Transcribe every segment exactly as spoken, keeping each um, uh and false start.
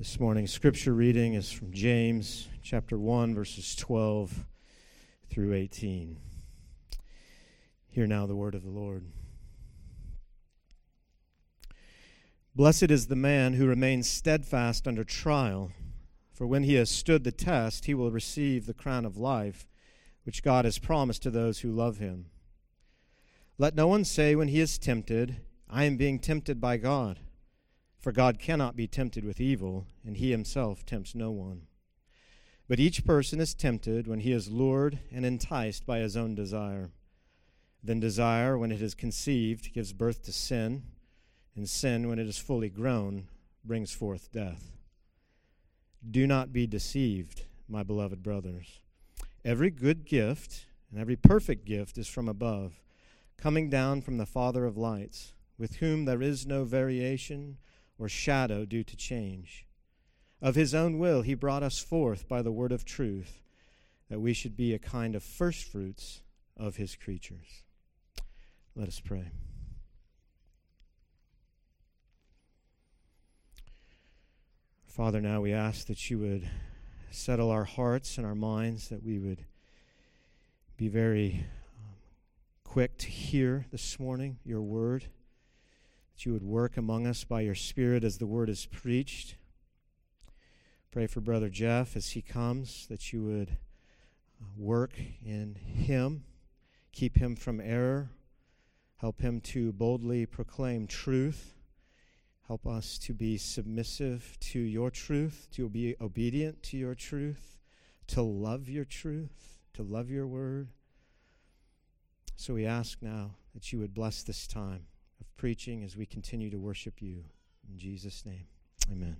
This morning's scripture reading is from James chapter one, verses twelve through eighteen. Hear now the word of the Lord. Blessed is the man who remains steadfast under trial, for when he has stood the test, he will receive the crown of life, which God has promised to those who love him. Let no one say when he is tempted, I am being tempted by God. For God cannot be tempted with evil, and he himself tempts no one. But each person is tempted when he is lured and enticed by his own desire. Then desire, when it is conceived, gives birth to sin, and sin, when it is fully grown, brings forth death. Do not be deceived, my beloved brothers. Every good gift and every perfect gift is from above, coming down from the Father of lights, with whom there is no variation or shadow due to change. Of his own will he brought us forth by the word of truth, that we should be a kind of firstfruits of his creatures. Let us pray. Father, now we ask that you would settle our hearts and our minds, that we would be very um, quick to hear this morning your word, that you would work among us by your Spirit as the word is preached. Pray for Brother Jeff as he comes, that you would work in him, keep him from error, help him to boldly proclaim truth, help us to be submissive to your truth, to be obedient to your truth, to love your truth, to love your word. So we ask now that you would bless this time of preaching as we continue to worship you. In Jesus' name, amen.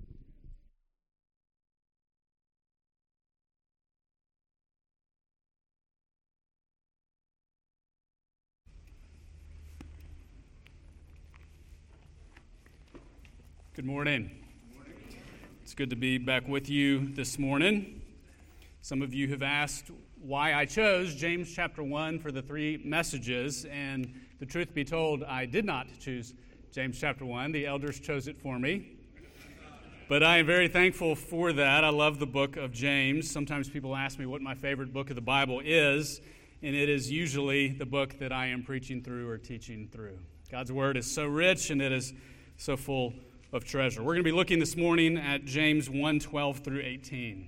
Good morning. Good morning. It's good to be back with you this morning. Some of you have asked why I chose James chapter one for the three messages, and the truth be told, I did not choose James chapter one. The elders chose it for me. But I am very thankful for that. I love the book of James. Sometimes people ask me what my favorite book of the Bible is, and it is usually the book that I am preaching through or teaching through. God's word is so rich, and it is so full of treasure. We're going to be looking this morning at James one, twelve through eighteen.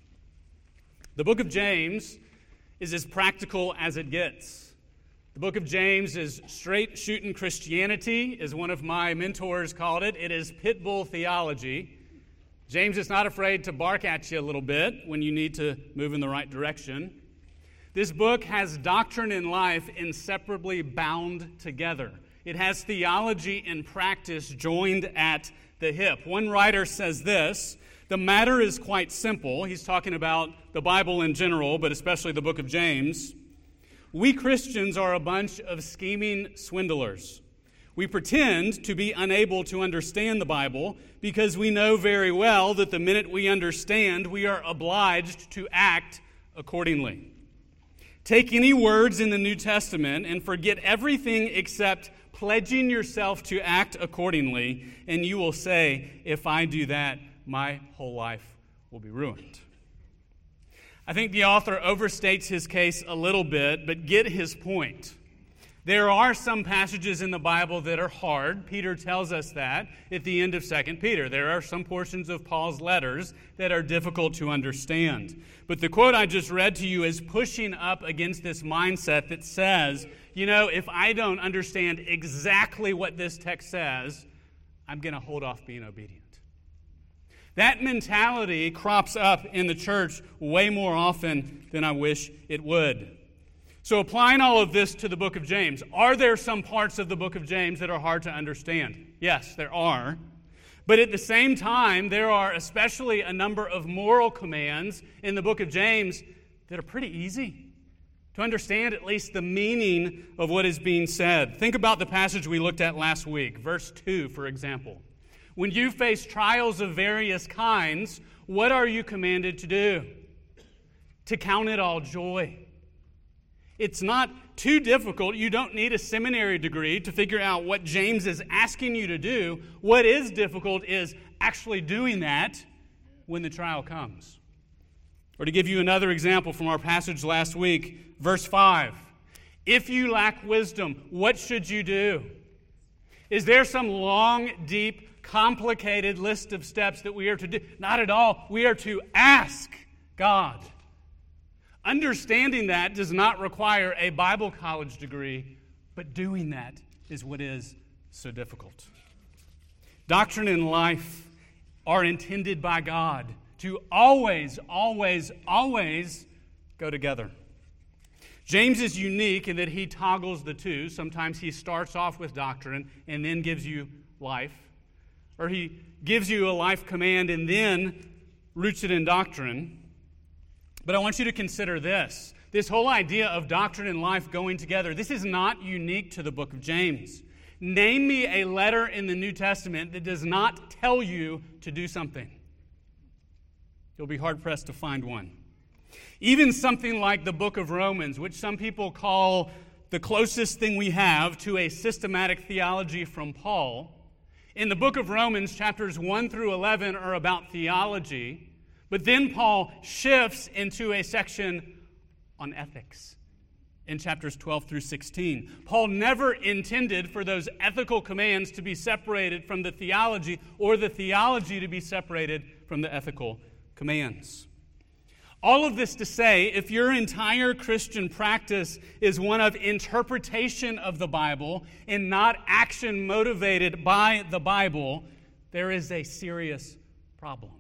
The book of James is as practical as it gets. The book of James is straight shooting Christianity, as one of my mentors called it. It is pit bull theology. James is not afraid to bark at you a little bit when you need to move in the right direction. This book has doctrine and life inseparably bound together. It has theology and practice joined at the hip. One writer says this: the matter is quite simple. He's talking about the Bible in general, but especially the book of James. We Christians are a bunch of scheming swindlers. We pretend to be unable to understand the Bible because we know very well that the minute we understand, we are obliged to act accordingly. Take any words in the New Testament and forget everything except pledging yourself to act accordingly, and you will say, if I do that, my whole life will be ruined. I think the author overstates his case a little bit, but get his point. There are some passages in the Bible that are hard. Peter tells us that at the end of Second Peter. There are some portions of Paul's letters that are difficult to understand. But the quote I just read to you is pushing up against this mindset that says, you know, if I don't understand exactly what this text says, I'm going to hold off being obedient. That mentality crops up in the church way more often than I wish it would. So applying all of this to the book of James, are there some parts of the book of James that are hard to understand? Yes, there are. But at the same time, there are especially a number of moral commands in the book of James that are pretty easy to understand, at least the meaning of what is being said. Think about the passage we looked at last week, verse two, for example. When you face trials of various kinds, what are you commanded to do? To count it all joy. It's not too difficult. You don't need a seminary degree to figure out what James is asking you to do. What is difficult is actually doing that when the trial comes. Or to give you another example from our passage last week, verse five. If you lack wisdom, what should you do? Is there some long, deep, complicated list of steps that we are to do? Not at all. We are to ask God. Understanding that does not require a Bible college degree, but doing that is what is so difficult. Doctrine and life are intended by God to always, always, always go together. James is unique in that he toggles the two. Sometimes he starts off with doctrine and then gives you life. Or he gives you a life command and then roots it in doctrine. But I want you to consider this. This whole idea of doctrine and life going together, this is not unique to the book of James. Name me a letter in the New Testament that does not tell you to do something. You'll be hard-pressed to find one. Even something like the book of Romans, which some people call the closest thing we have to a systematic theology from Paul. In the book of Romans, chapters one through eleven are about theology. But then Paul shifts into a section on ethics in chapters twelve through sixteen. Paul never intended for those ethical commands to be separated from the theology or the theology to be separated from the ethical commands. All of this to say, if your entire Christian practice is one of interpretation of the Bible and not action motivated by the Bible, there is a serious problem.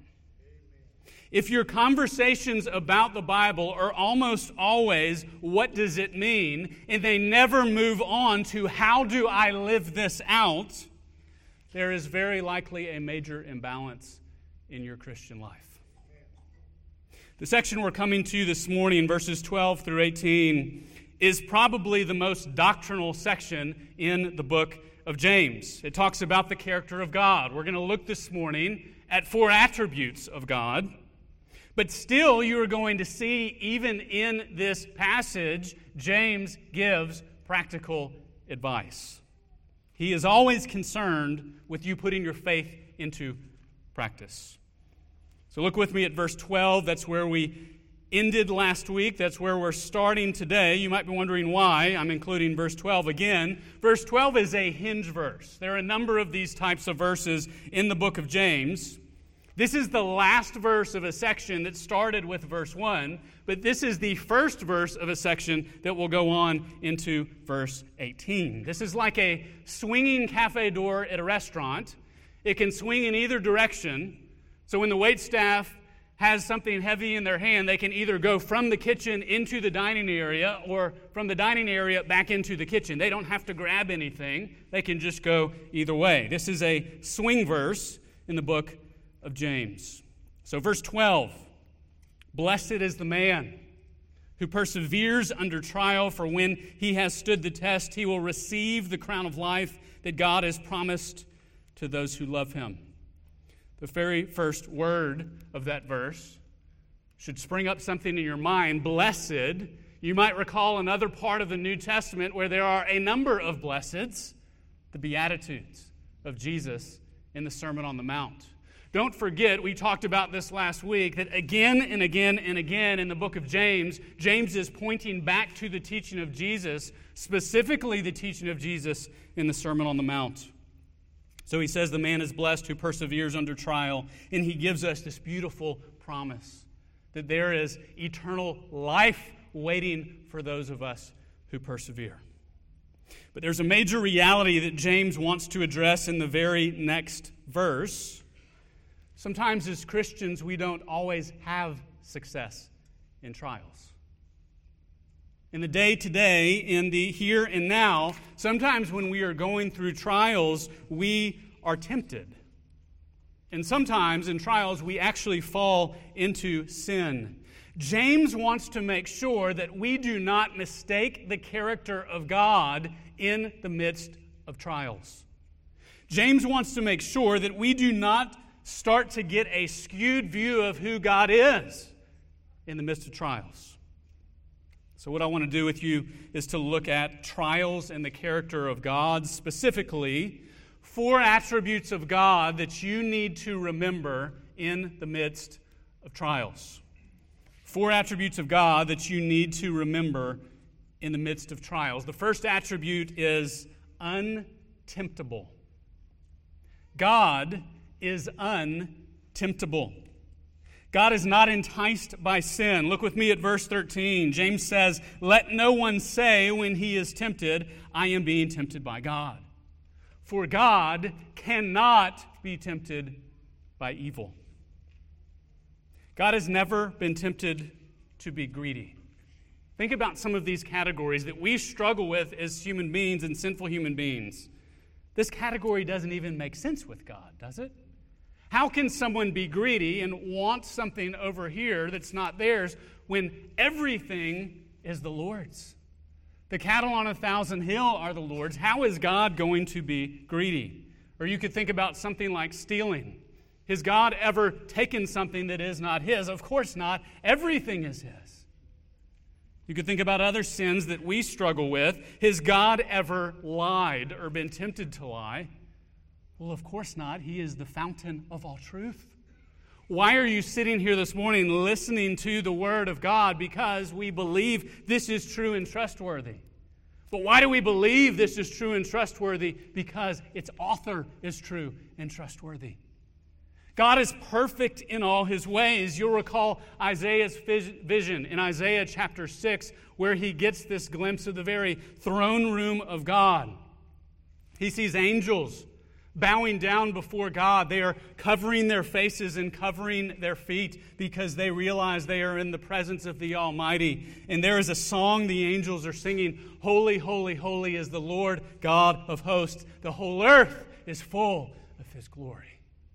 If your conversations about the Bible are almost always, what does it mean, and they never move on to how do I live this out, there is very likely a major imbalance in your Christian life. The section we're coming to this morning, verses twelve through eighteen, is probably the most doctrinal section in the book of James. It talks about the character of God. We're going to look this morning at four attributes of God. But still, you are going to see, even in this passage, James gives practical advice. He is always concerned with you putting your faith into practice. So look with me at verse twelve. That's where we ended last week. That's where we're starting today. You might be wondering why I'm including verse twelve again. Verse twelve is a hinge verse. There are a number of these types of verses in the book of James. This is the last verse of a section that started with verse one, but this is the first verse of a section that will go on into verse eighteen. This is like a swinging cafe door at a restaurant. It can swing in either direction. So when the waitstaff has something heavy in their hand, they can either go from the kitchen into the dining area or from the dining area back into the kitchen. They don't have to grab anything. They can just go either way. This is a swing verse in the book of James. So verse twelve, blessed is the man who perseveres under trial, for when he has stood the test, he will receive the crown of life that God has promised to those who love him. The very first word of that verse should spring up something in your mind. Blessed. You might recall another part of the New Testament where there are a number of blesseds, the Beatitudes of Jesus in the Sermon on the Mount. Don't forget, we talked about this last week, that again and again and again in the book of James, James is pointing back to the teaching of Jesus, specifically the teaching of Jesus in the Sermon on the Mount. So he says the man is blessed who perseveres under trial, and he gives us this beautiful promise that there is eternal life waiting for those of us who persevere. But there's a major reality that James wants to address in the very next verse. Sometimes as Christians, we don't always have success in trials. In the day-to-day, in the here and now, sometimes when we are going through trials, we are tempted. And sometimes in trials, we actually fall into sin. James wants to make sure that we do not mistake the character of God in the midst of trials. James wants to make sure that we do not start to get a skewed view of who God is in the midst of trials. So what I want to do with you is to look at trials and the character of God, specifically four attributes of God that you need to remember in the midst of trials. Four attributes of God that you need to remember in the midst of trials. The first attribute is untemptable. God is untemptable. God is not enticed by sin. Look with me at verse thirteen. James says, "Let no one say when he is tempted, I am being tempted by God. For God cannot be tempted by evil." God has never been tempted to be greedy. Think about some of these categories that we struggle with as human beings and sinful human beings. This category doesn't even make sense with God, does it? How can someone be greedy and want something over here that's not theirs when everything is the Lord's? The cattle on a thousand hill are the Lord's. How is God going to be greedy? Or you could think about something like stealing. Has God ever taken something that is not His? Of course not. Everything is His. You could think about other sins that we struggle with. Has God ever lied or been tempted to lie? Well, of course not. He is the fountain of all truth. Why are you sitting here this morning listening to the Word of God? Because we believe this is true and trustworthy. But why do we believe this is true and trustworthy? Because its author is true and trustworthy. God is perfect in all His ways. You'll recall Isaiah's vision in Isaiah chapter six, where he gets this glimpse of the very throne room of God. He sees angels bowing down before God. They are covering their faces and covering their feet because they realize they are in the presence of the Almighty. And there is a song the angels are singing, "Holy, holy, holy is the Lord God of hosts. The whole earth is full of His glory."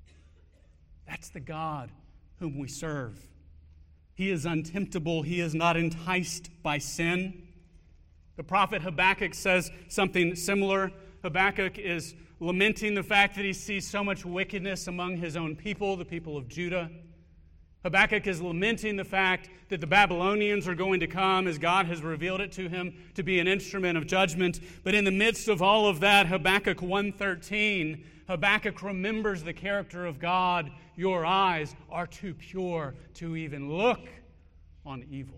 That's the God whom we serve. He is untemptable. He is not enticed by sin. The prophet Habakkuk says something similar. Habakkuk is lamenting the fact that he sees so much wickedness among his own people, the people of Judah. Habakkuk is lamenting the fact that the Babylonians are going to come, as God has revealed it to him, to be an instrument of judgment. But in the midst of all of that, Habakkuk one thirteen, Habakkuk remembers the character of God. Your eyes are too pure to even look on evil.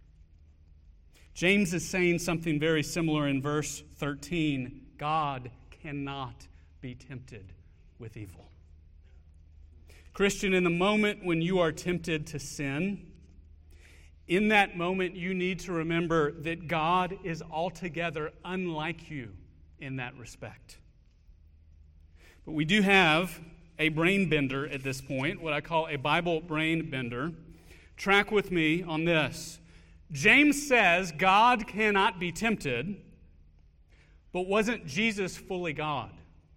James is saying something very similar in verse thirteen. God cannot be tempted with evil. Christian, in the moment when you are tempted to sin, in that moment you need to remember that God is altogether unlike you in that respect. But we do have a brain bender at this point, what I call a Bible brain bender. Track with me on this. James says God cannot be tempted, but wasn't Jesus fully God?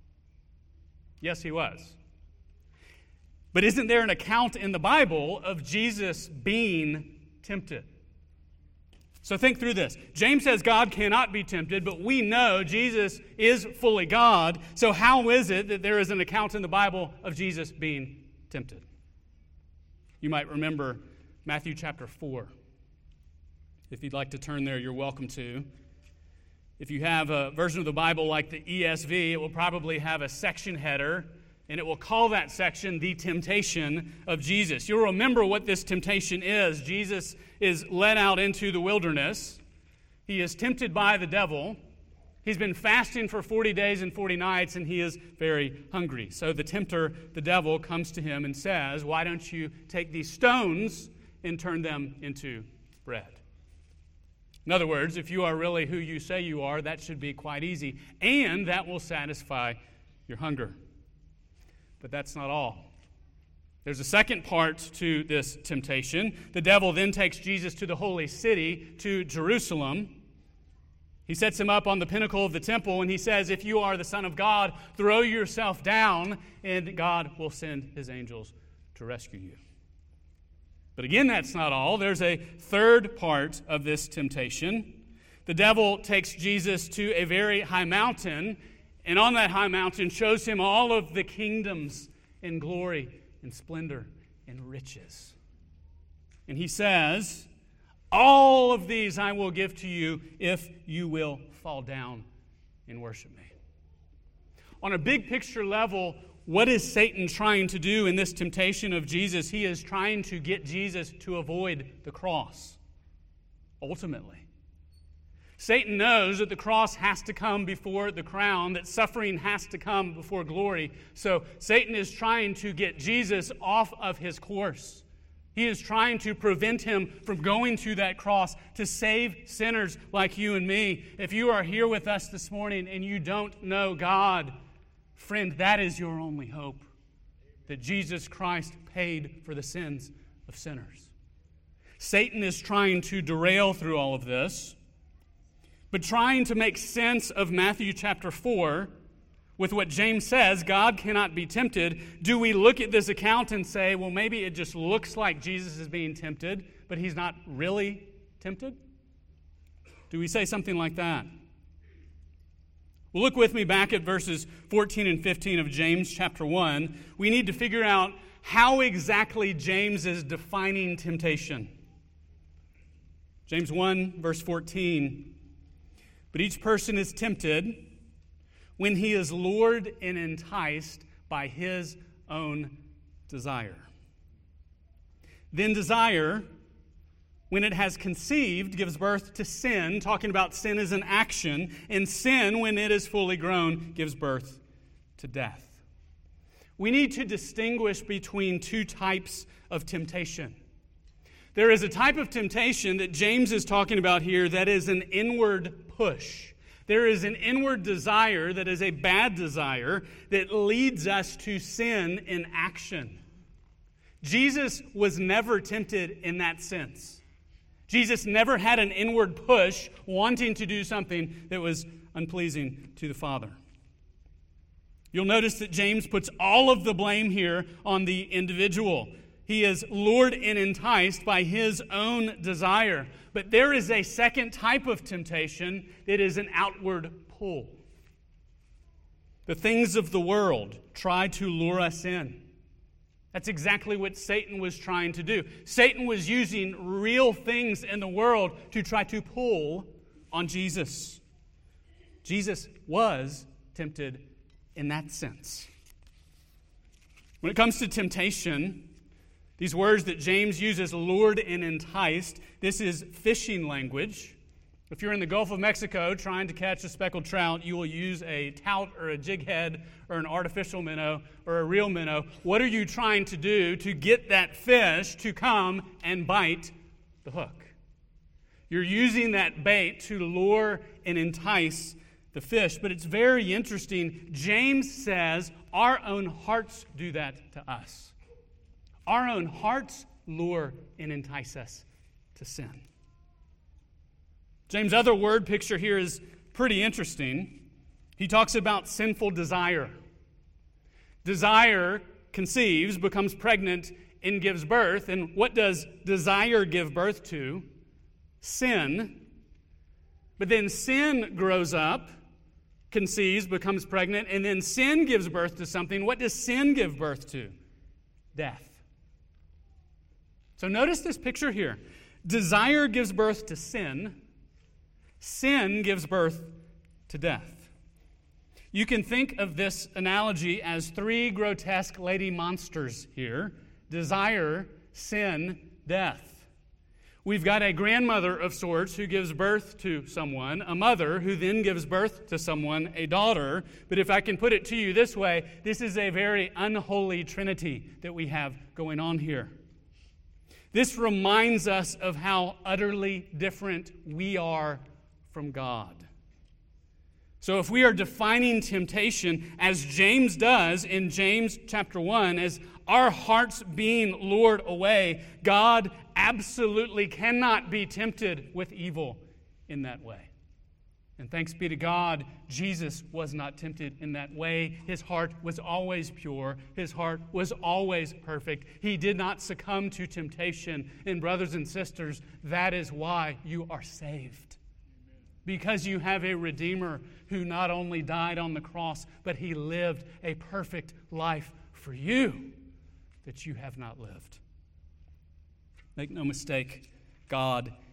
Yes, He was. But isn't there an account in the Bible of Jesus being tempted? So think through this. James says God cannot be tempted, but we know Jesus is fully God. So how is it that there is an account in the Bible of Jesus being tempted? You might remember Matthew chapter four. If you'd like to turn there, you're welcome to. If you have a version of the Bible like the E S V, it will probably have a section header, and it will call that section the temptation of Jesus. You'll remember what this temptation is. Jesus is led out into the wilderness. He is tempted by the devil. He's been fasting for forty days and forty nights, and he is very hungry. So the tempter, the devil, comes to him and says, "Why don't you take these stones and turn them into bread?" In other words, if you are really who you say you are, that should be quite easy, and that will satisfy your hunger. But that's not all. There's a second part to this temptation. The devil then takes Jesus to the holy city, to Jerusalem. He sets him up on the pinnacle of the temple, and he says, "If you are the Son of God, throw yourself down, and God will send His angels to rescue you." But again, that's not all. There's a third part of this temptation. The devil takes Jesus to a very high mountain, and on that high mountain shows him all of the kingdoms and glory and splendor and riches. And he says, All of these I will give to you if you will fall down and worship me. On a big picture level, what is Satan trying to do in this temptation of Jesus? He is trying to get Jesus to avoid the cross, ultimately. Satan knows that the cross has to come before the crown, that suffering has to come before glory. So Satan is trying to get Jesus off of his course. He is trying to prevent him from going to that cross to save sinners like you and me. If you are here with us this morning and you don't know God, friend, that is your only hope, that Jesus Christ paid for the sins of sinners. Satan is trying to derail through all of this, but trying to make sense of Matthew chapter four with what James says, God cannot be tempted. Do we look at this account and say, well, maybe it just looks like Jesus is being tempted, but he's not really tempted? Do we say something like that? Well, look with me back at verses fourteen and fifteen of James chapter one. We need to figure out how exactly James is defining temptation. James one, verse fourteen. But each person is tempted when he is lured and enticed by his own desire. Then desire, when it has conceived, gives birth to sin, talking about sin as an action, and sin, when it is fully grown, gives birth to death. We need to distinguish between two types of temptation. There is a type of temptation that James is talking about here that is an inward push. There is an inward desire that is a bad desire that leads us to sin in action. Jesus was never tempted in that sense. Jesus never had an inward push wanting to do something that was unpleasing to the Father. You'll notice that James puts all of the blame here on the individual. He is lured and enticed by his own desire. But there is a second type of temptation that is an outward pull. The things of the world try to lure us in. That's exactly what Satan was trying to do. Satan was using real things in the world to try to pull on Jesus. Jesus was tempted in that sense. When it comes to temptation, these words that James uses, lured and enticed, this is fishing language. If you're in the Gulf of Mexico trying to catch a speckled trout, you will use a tout or a jig head or an artificial minnow or a real minnow. What are you trying to do to get that fish to come and bite the hook? You're using that bait to lure and entice the fish. But it's very interesting. James says our own hearts do that to us. Our own hearts lure and entice us to sin. James' other word picture here is pretty interesting. He talks about sinful desire. Desire conceives, becomes pregnant, and gives birth. And what does desire give birth to? Sin. But then sin grows up, conceives, becomes pregnant, and then sin gives birth to something. What does sin give birth to? Death. So notice this picture here. Desire gives birth to sin. Sin gives birth to death. You can think of this analogy as three grotesque lady monsters here. Desire, sin, death. We've got a grandmother of sorts who gives birth to someone, a mother who then gives birth to someone, a daughter. But if I can put it to you this way, this is a very unholy trinity that we have going on here. This reminds us of how utterly different we are from God. So if we are defining temptation, as James does in James chapter one, as our hearts being lured away, God absolutely cannot be tempted with evil in that way. And thanks be to God, Jesus was not tempted in that way. His heart was always pure. His heart was always perfect. He did not succumb to temptation. And brothers and sisters, that is why you are saved. Because you have a Redeemer who not only died on the cross, but he lived a perfect life for you that you have not lived. Make no mistake, God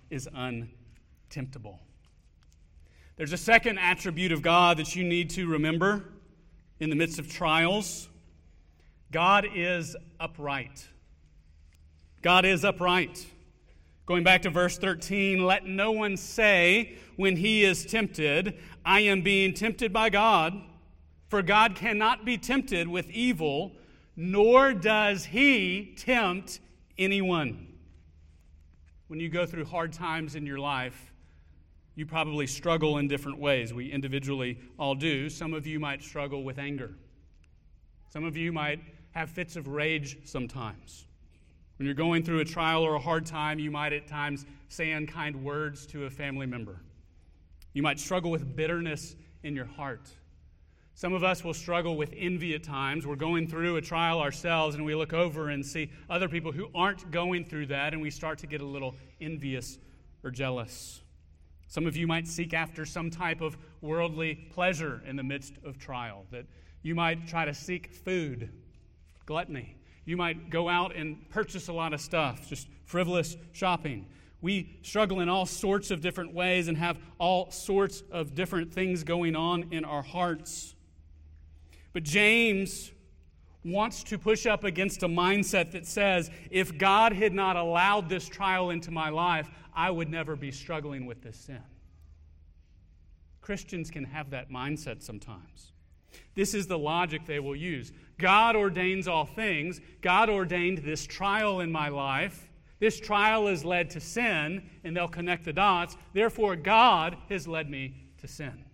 is untemptable. There's a second attribute of God that you need to remember in the midst of trials. God is upright. God is upright. Going back to verse thirteen, let no one say when he is tempted, I am being tempted by God, for God cannot be tempted with evil, nor does he tempt anyone. When you go through hard times in your life, you probably struggle in different ways. We individually all do. Some of you might struggle with anger. Some of you might have fits of rage sometimes. When you're going through a trial or a hard time, you might at times say unkind words to a family member. You might struggle with bitterness in your heart. Some of us will struggle with envy at times. We're going through a trial ourselves and we look over and see other people who aren't going through that and we start to get a little envious or jealous. Some of you might seek after some type of worldly pleasure in the midst of trial, that you might try to seek food, gluttony. You might go out and purchase a lot of stuff, just frivolous shopping. We struggle in all sorts of different ways and have all sorts of different things going on in our hearts. But James wants to push up against a mindset that says, if God had not allowed this trial into my life, I would never be struggling with this sin. Christians can have that mindset sometimes. This is the logic they will use. God ordains all things. God ordained this trial in my life. This trial has led to sin, and they'll connect the dots. Therefore, God has led me to sin.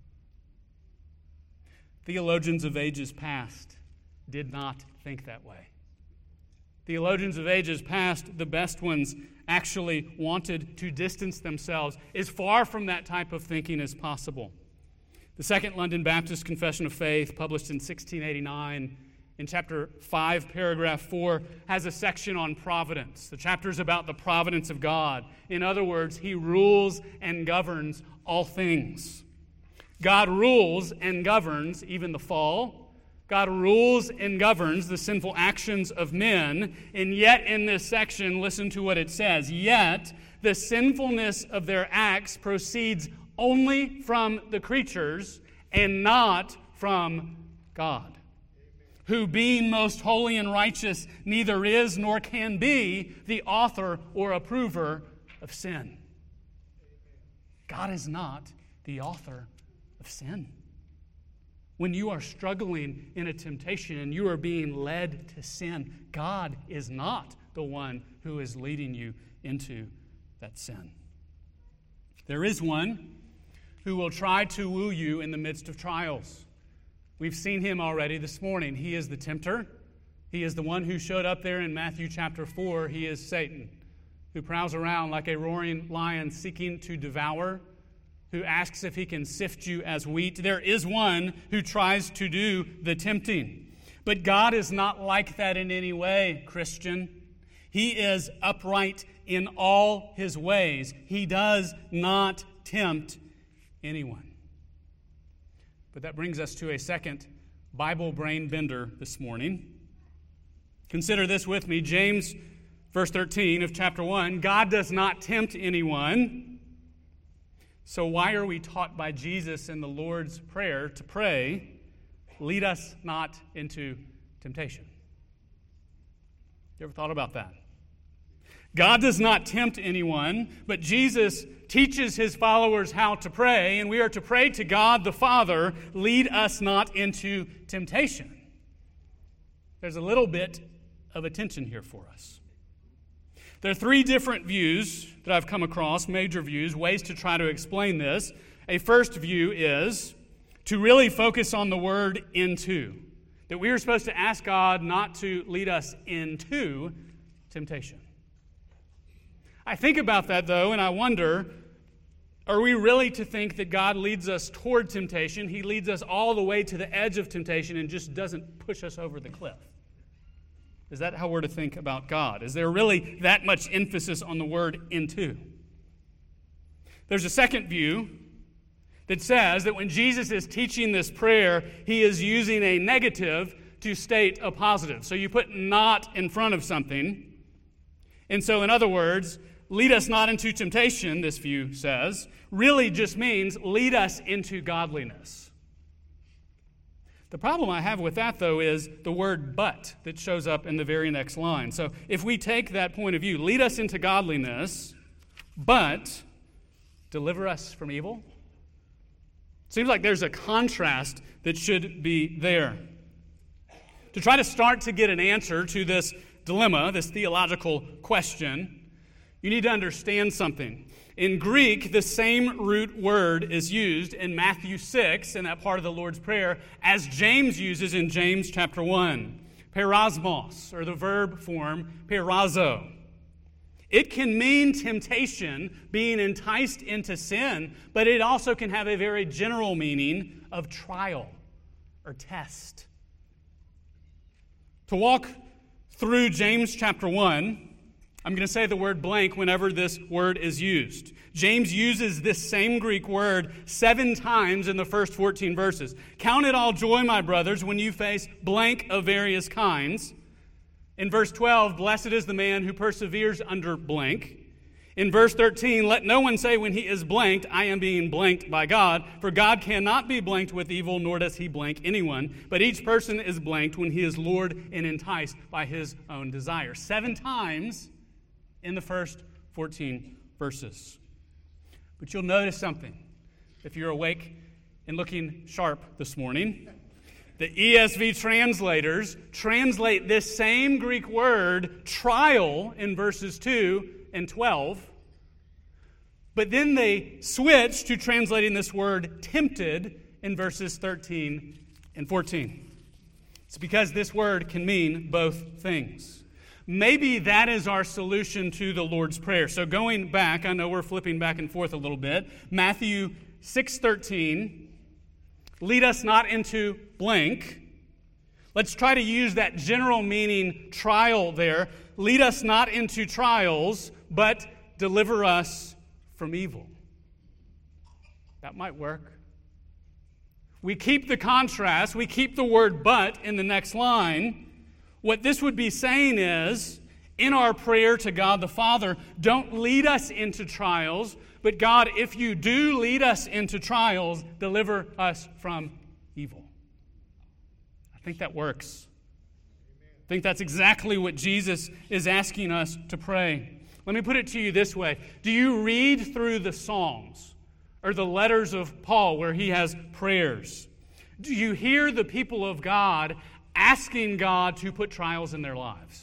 Theologians of ages past did not think that way. Theologians of ages past, the best ones, actually wanted to distance themselves as far from that type of thinking as possible. The Second London Baptist Confession of Faith, published in sixteen eighty-nine, in chapter five, paragraph four, has a section on providence. The chapter is about the providence of God. In other words, He rules and governs all things. God rules and governs even the fall. God rules and governs the sinful actions of men. And yet in this section, listen to what it says. Yet the sinfulness of their acts proceeds only from the creatures and not from God, who being most holy and righteous neither is nor can be the author or approver of sin. God is not the author of sin. When you are struggling in a temptation and you are being led to sin, God is not the one who is leading you into that sin. There is one who will try to woo you in the midst of trials. We've seen him already this morning. He is the tempter. He is the one who showed up there in Matthew chapter four. He is Satan, who prowls around like a roaring lion seeking to devour, who asks if he can sift you as wheat. There is one who tries to do the tempting. But God is not like that in any way, Christian. He is upright in all His ways. He does not tempt anyone. But that brings us to a second Bible brain bender this morning. Consider this with me. James, verse thirteen of chapter one, God does not tempt anyone. So why are we taught by Jesus in the Lord's Prayer to pray, lead us not into temptation? You ever thought about that? God does not tempt anyone, but Jesus teaches His followers how to pray, and we are to pray to God the Father, lead us not into temptation. There's a little bit of a tension here for us. There are three different views that I've come across, major views, ways to try to explain this. A first view is to really focus on the word into, that we are supposed to ask God not to lead us into temptation. I think about that, though, and I wonder, are we really to think that God leads us toward temptation? He leads us all the way to the edge of temptation and just doesn't push us over the cliff. Is that how we're to think about God? Is there really that much emphasis on the word into? There's a second view that says that when Jesus is teaching this prayer, He is using a negative to state a positive. So you put not in front of something. And so, in other words, lead us not into temptation, this view says, really just means lead us into godliness. The problem I have with that, though, is the word but that shows up in the very next line. So if we take that point of view, lead us into godliness, but deliver us from evil. Seems like there's a contrast that should be there. To try to start to get an answer to this dilemma, this theological question, you need to understand something. In Greek, the same root word is used in Matthew six, in that part of the Lord's Prayer, as James uses in James chapter one. Perasmos, or the verb form perazo. It can mean temptation, being enticed into sin, but it also can have a very general meaning of trial or test. To walk through James chapter one, I'm going to say the word blank whenever this word is used. James uses this same Greek word seven times in the first fourteen verses. Count it all joy, my brothers, when you face blank of various kinds. In verse twelve, blessed is the man who perseveres under blank. In verse thirteen, let no one say when he is blanked, I am being blanked by God, for God cannot be blanked with evil, nor does he blank anyone. But each person is blanked when he is lured and enticed by his own desire. Seven times in the first fourteen verses. But you'll notice something if you're awake and looking sharp this morning. The E S V translators translate this same Greek word, trial, in verses two and twelve. But then they switch to translating this word tempted in verses thirteen and fourteen. It's because this word can mean both things. Maybe that is our solution to the Lord's Prayer. So going back, I know we're flipping back and forth a little bit. Matthew six thirteen, lead us not into blank. Let's try to use that general meaning trial there. Lead us not into trials, but deliver us from evil. That might work. We keep the contrast. We keep the word but in the next line. What this would be saying is, in our prayer to God the Father, don't lead us into trials, but God, if you do lead us into trials, deliver us from evil. I think that works. I think that's exactly what Jesus is asking us to pray. Let me put it to you this way. Do you read through the Psalms or the letters of Paul where he has prayers? Do you hear the people of God asking God to put trials in their lives?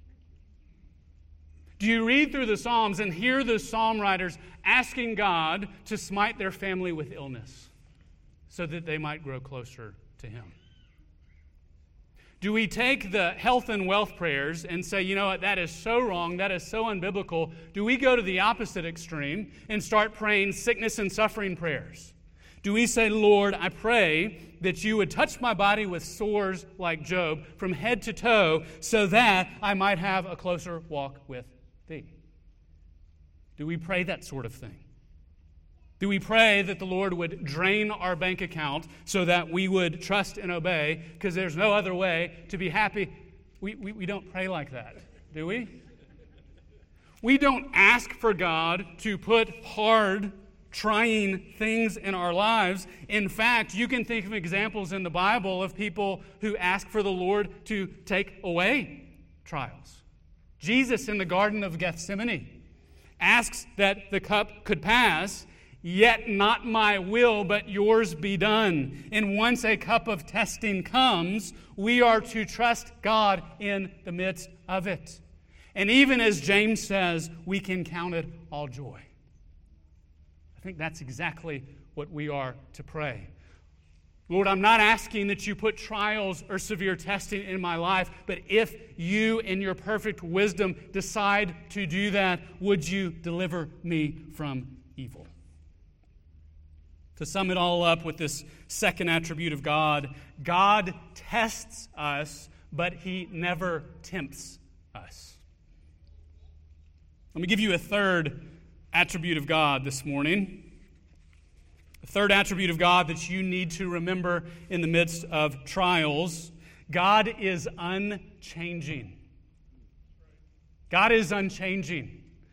Do you read through the Psalms and hear the psalm writers asking God to smite their family with illness so that they might grow closer to Him? Do we take the health and wealth prayers and say, you know what, that is so wrong, that is so unbiblical? Do we go to the opposite extreme and start praying sickness and suffering prayers? Do we say, Lord, I pray that you would touch my body with sores like Job from head to toe so that I might have a closer walk with Thee? Do we pray that sort of thing? Do we pray that the Lord would drain our bank account so that we would trust and obey because there's no other way to be happy? We, we, we don't pray like that, do we? We don't ask for God to put hard, trying things in our lives. In fact, you can think of examples in the Bible of people who ask for the Lord to take away trials. Jesus in the Garden of Gethsemane asks that the cup could pass, yet not my will, but yours be done. And once a cup of testing comes, we are to trust God in the midst of it. And even as James says, we can count it all joy. I think that's exactly what we are to pray. Lord, I'm not asking that you put trials or severe testing in my life, but if you, in your perfect wisdom, decide to do that, would you deliver me from evil? To sum it all up with this second attribute of God, God tests us, but He never tempts us. Let me give you a third attribute of God this morning. The third attribute of God that you need to remember in the midst of trials. God is unchanging. God is unchanging.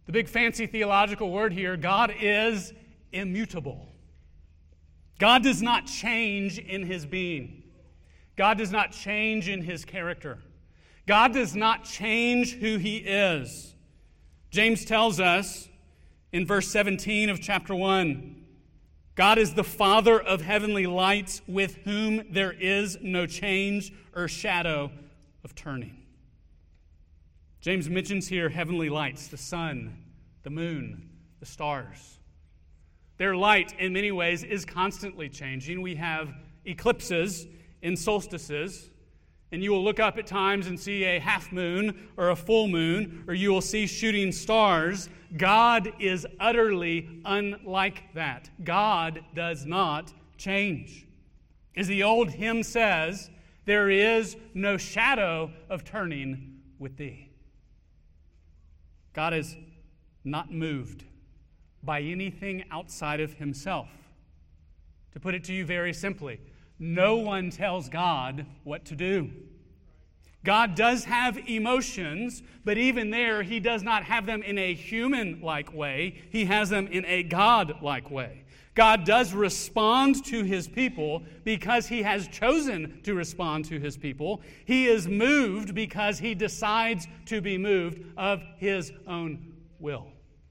The big fancy theological word here, God is immutable. God does not change in his being. God does not change in his character. God does not change who he is. James tells us in verse seventeen of chapter one, God is the Father of heavenly lights, with whom there is no change or shadow of turning. James mentions here heavenly lights, the sun, the moon, the stars. Their light, in many ways, is constantly changing. We have eclipses in solstices, and you will look up at times and see a half moon or a full moon, or you will see shooting stars. God is utterly unlike that. God does not change. As the old hymn says, there is no shadow of turning with thee. God is not moved by anything outside of himself. To put it to you very simply, no one tells God what to do. God does have emotions, but even there, he does not have them in a human-like way. He has them in a God-like way. God does respond to his people because he has chosen to respond to his people. He is moved because he decides to be moved of his own will.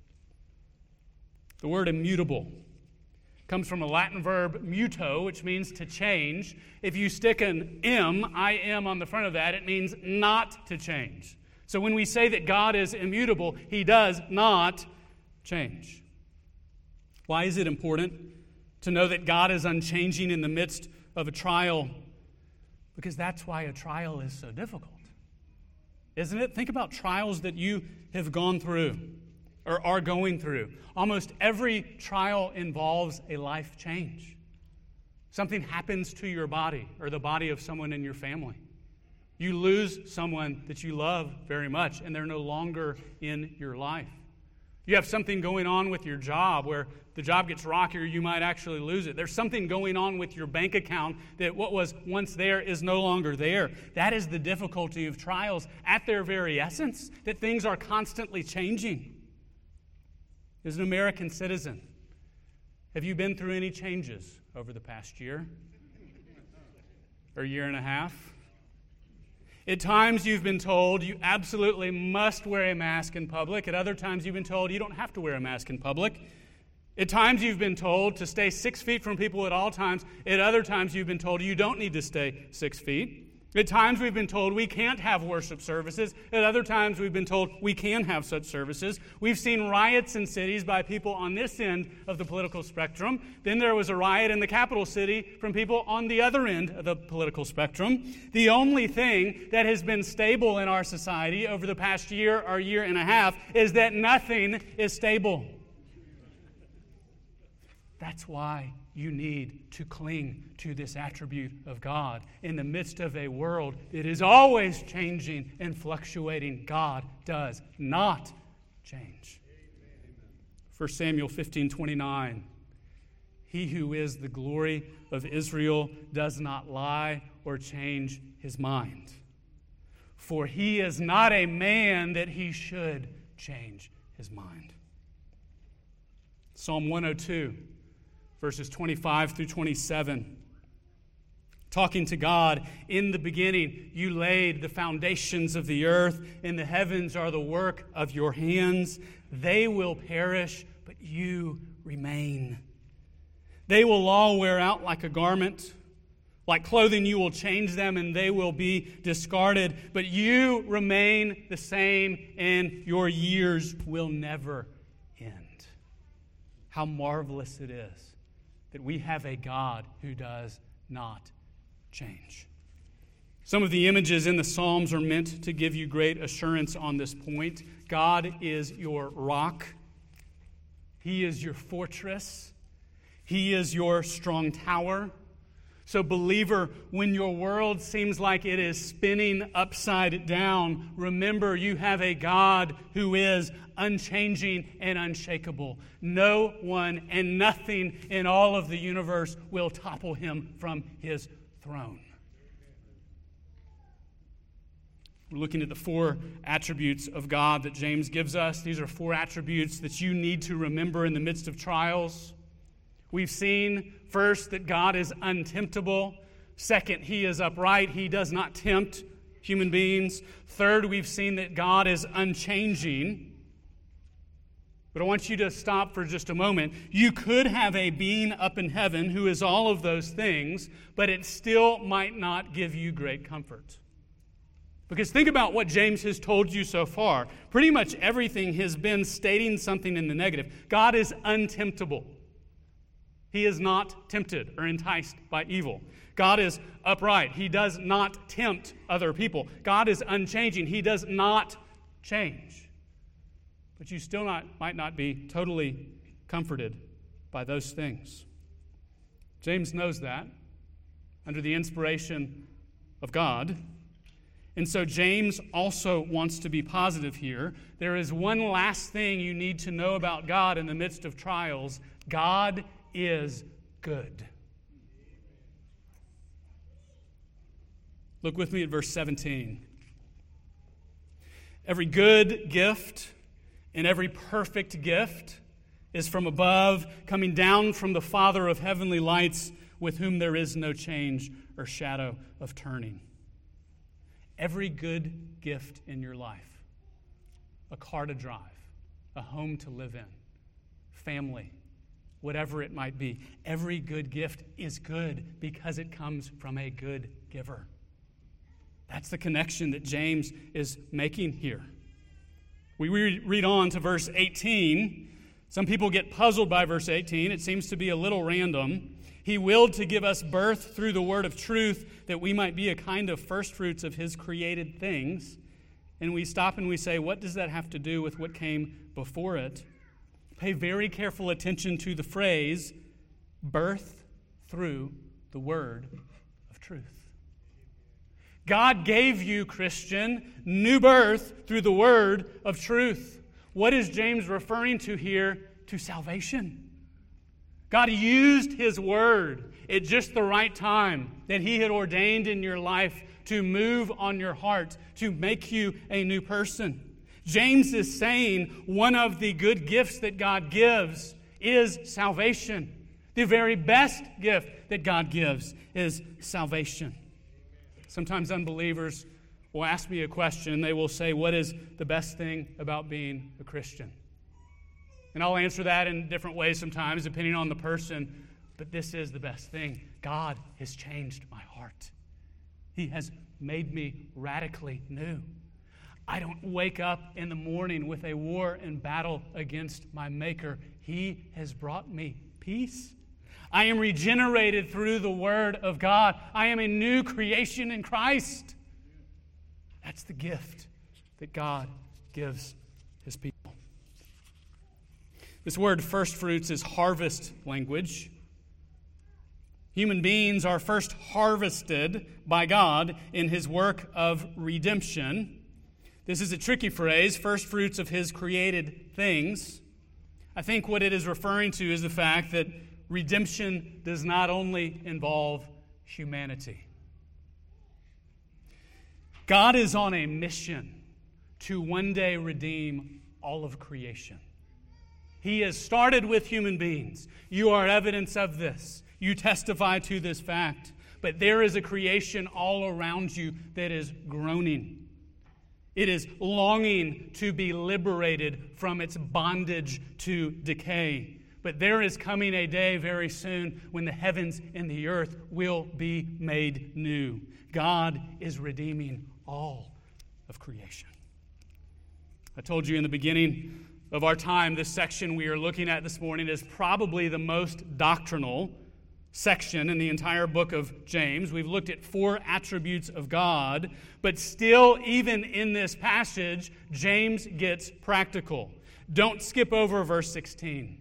The word immutable comes from a Latin verb muto, which means to change. If you stick an M, I am on the front of that, it means not to change. So when we say that God is immutable, he does not change. Why is it important to know that God is unchanging in the midst of a trial? Because that's why a trial is so difficult, isn't it? Think about trials that you have gone through or are going through. Almost every trial involves a life change. Something happens to your body or the body of someone in your family. You lose someone that you love very much, and they're no longer in your life. You have something going on with your job where the job gets rockier, you might actually lose it. There's something going on with your bank account that what was once there is no longer there. That is the difficulty of trials at their very essence, that things are constantly changing. As an American citizen, have you been through any changes over the past year or year and a half? At times you've been told you absolutely must wear a mask in public. At other times you've been told you don't have to wear a mask in public. At times you've been told to stay six feet from people at all times. At other times you've been told you don't need to stay six feet. At times we've been told we can't have worship services. At other times we've been told we can have such services. We've seen riots in cities by people on this end of the political spectrum. Then there was a riot in the capital city from people on the other end of the political spectrum. The only thing that has been stable in our society over the past year or year and a half is that nothing is stable. That's why you need to cling to this attribute of God. In the midst of a world that is always changing and fluctuating, God does not change. First Samuel fifteen twenty-nine. He who is the glory of Israel does not lie or change his mind. For he is not a man that he should change his mind. Psalm one oh two. Verses twenty-five through twenty-seven. Talking to God, in the beginning you laid the foundations of the earth, and the heavens are the work of your hands. They will perish, but you remain. They will all wear out like a garment. Like clothing you will change them, and they will be discarded. But you remain the same, and your years will never end. How marvelous it is that we have a God who does not change. Some of the images in the Psalms are meant to give you great assurance on this point. God is your rock. He is your fortress. He is your strong tower. So, believer, when your world seems like it is spinning upside down, remember you have a God who is unchanging and unshakable. No one and nothing in all of the universe will topple him from his throne. We're looking at the four attributes of God that James gives us. These are four attributes that you need to remember in the midst of trials. We've seen, first, that God is untemptable. Second, He is upright. He does not tempt human beings. Third, we've seen that God is unchanging. But I want you to stop for just a moment. You could have a being up in heaven who is all of those things, but it still might not give you great comfort. Because think about what James has told you so far. Pretty much everything has been stating something in the negative. God is untemptable. He is not tempted or enticed by evil. God is upright. He does not tempt other people. God is unchanging. He does not change. But you still not, might not be totally comforted by those things. James knows that under the inspiration of God. And so James also wants to be positive here. There is one last thing you need to know about God in the midst of trials. God is good. Look with me at verse seventeen. Every good gift and every perfect gift is from above, coming down from the Father of heavenly lights, with whom there is no change or shadow of turning. Every good gift in your life, a car to drive, a home to live in, family, whatever it might be, every good gift is good because it comes from a good giver. That's the connection that James is making here. We read on to verse eighteen. Some people get puzzled by verse eighteen. It seems to be a little random. He willed to give us birth through the word of truth, that we might be a kind of firstfruits of His created things. And we stop and we say, what does that have to do with what came before it? Pay very careful attention to the phrase, birth through the word of truth. God gave you, Christian, new birth through the word of truth. What is James referring to here? To salvation. God used His word at just the right time that He had ordained in your life to move on your heart, to make you a new person. James is saying one of the good gifts that God gives is salvation. The very best gift that God gives is salvation. Sometimes unbelievers will ask me a question. They will say, what is the best thing about being a Christian? And I'll answer that in different ways sometimes, depending on the person. But this is the best thing. God has changed my heart. He has made me radically new. I don't wake up in the morning with a war and battle against my Maker. He has brought me peace. I am regenerated through the Word of God. I am a new creation in Christ. That's the gift that God gives His people. This word first fruits is harvest language. Human beings are first harvested by God in His work of redemption. This is a tricky phrase, first fruits of His created things. I think what it is referring to is the fact that redemption does not only involve humanity. God is on a mission to one day redeem all of creation. He has started with human beings. You are evidence of this. You testify to this fact. But there is a creation all around you that is groaning. It is longing to be liberated from its bondage to decay. But there is coming a day very soon when the heavens and the earth will be made new. God is redeeming all of creation. I told you in the beginning of our time, this section we are looking at this morning is probably the most doctrinal section in the entire book of James. We've looked at four attributes of God, but still, even in this passage, James gets practical. Don't skip over verse sixteen.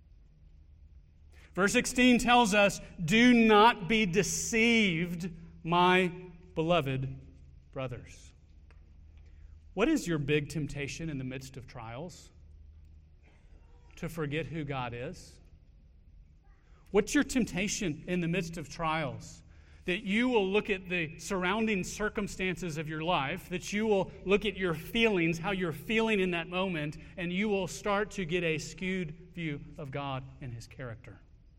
Verse sixteen tells us, do not be deceived, my beloved brothers. What is your big temptation in the midst of trials? To forget who God is? What's your temptation in the midst of trials? that you will look at the surrounding circumstances of your life, that you will look at your feelings, how you're feeling in that moment, and you will start to get a skewed view of God and His character.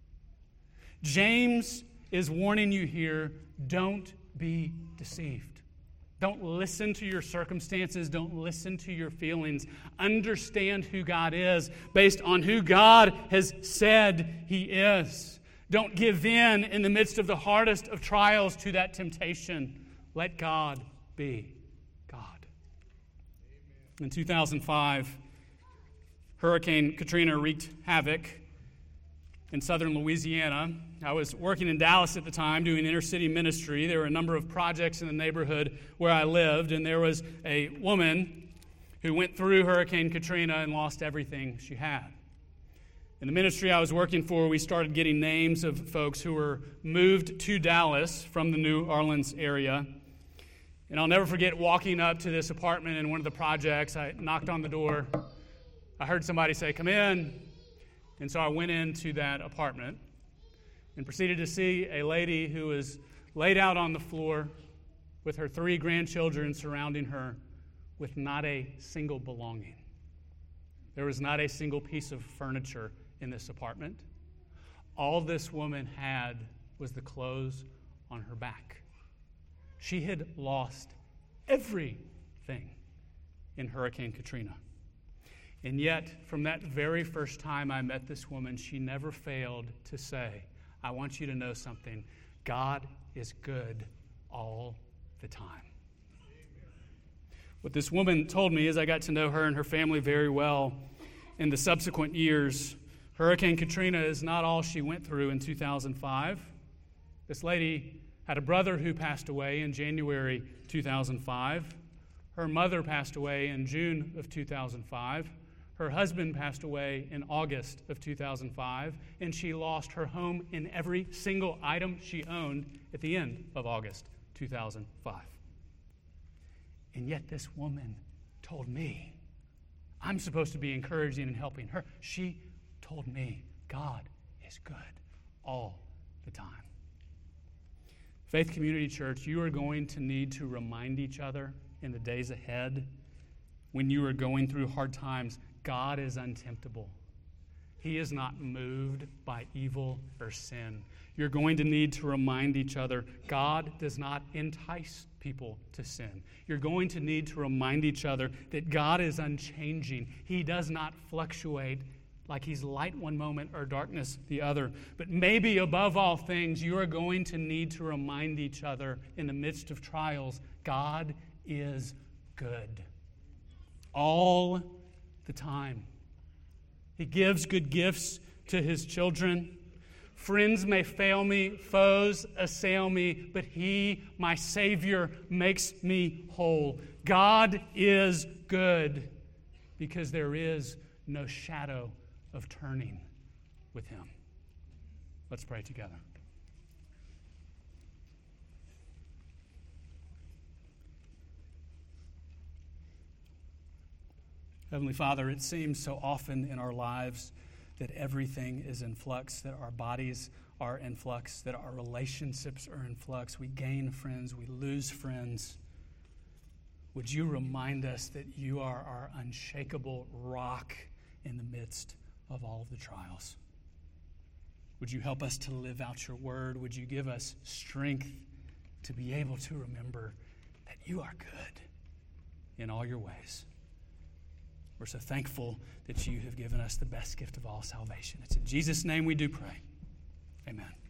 James is warning you here, don't be deceived. Don't listen to your circumstances. Don't listen to your feelings. Understand who God is based on who God has said He is. Don't give in in the midst of the hardest of trials to that temptation. Let God be God. In two thousand five, Hurricane Katrina wreaked havoc in southern Louisiana. I was working in Dallas at the time doing inner city ministry. There were a number of projects in the neighborhood where I lived, and there was a woman who went through Hurricane Katrina and lost everything she had. In the ministry I was working for, we started getting names of folks who were moved to Dallas from the New Orleans area. And I'll never forget walking up to this apartment in one of the projects. I knocked on the door. I heard somebody say, "Come in." And so I went into that apartment and proceeded to see a lady who was laid out on the floor with her three grandchildren surrounding her with not a single belonging. There was not a single piece of furniture in this apartment. All this woman had was the clothes on her back. She had lost everything in Hurricane Katrina. And yet, from that very first time I met this woman, she never failed to say, "I want you to know something. God is good all the time." What this woman told me as I got to know her and her family very well in the subsequent years, Hurricane Katrina is not all she went through in two thousand five. This lady had a brother who passed away in January two thousand five. Her mother passed away in June of two thousand five. Her husband passed away in August of two thousand five, and she lost her home and every single item she owned at the end of August two thousand five. And yet this woman told me, I'm supposed to be encouraging and helping her. She told me, God is good all the time. Faith Community Church, you are going to need to remind each other in the days ahead when you are going through hard times, God is untemptable. He is not moved by evil or sin. You're going to need to remind each other, God does not entice people to sin. You're going to need to remind each other that God is unchanging. He does not fluctuate like He's light one moment or darkness the other. But maybe above all things, you are going to need to remind each other in the midst of trials, God is good. All the time. He gives good gifts to His children. Friends may fail me, foes assail me, but He, my Savior, makes me whole. God is good because there is no shadow of turning with Him. Let's pray together. Heavenly Father, it seems so often in our lives that everything is in flux, that our bodies are in flux, that our relationships are in flux. We gain friends, we lose friends. Would you remind us that you are our unshakable rock in the midst of all of the trials? Would you help us to live out your word? Would you give us strength to be able to remember that you are good in all your ways? We're so thankful that you have given us the best gift of all, salvation. It's in Jesus' name we do pray. Amen.